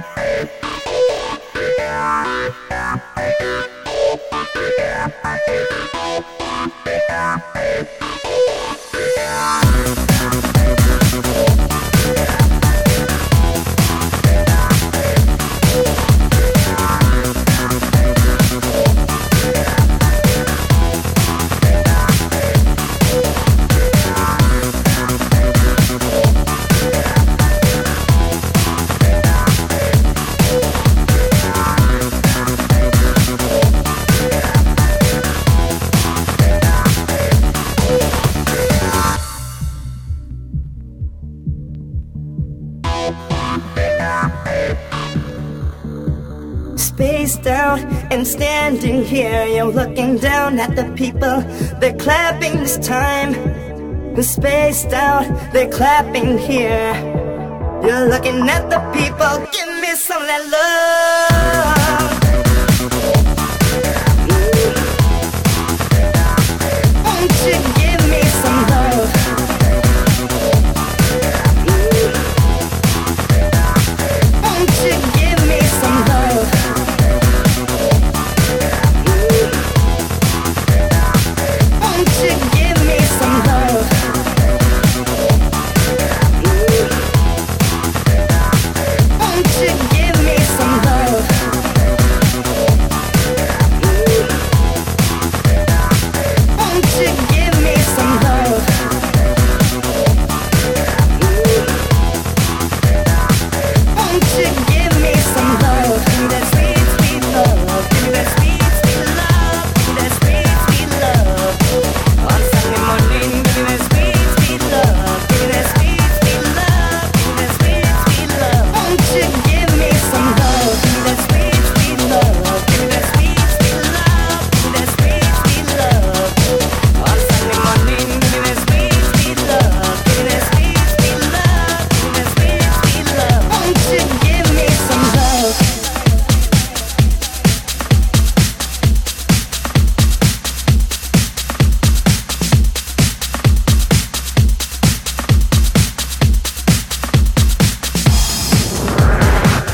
Spaced out and standing here, you're looking down at the people, they're clapping this time. Spaced out, they're clapping here. You're looking at the people, give me some of that love.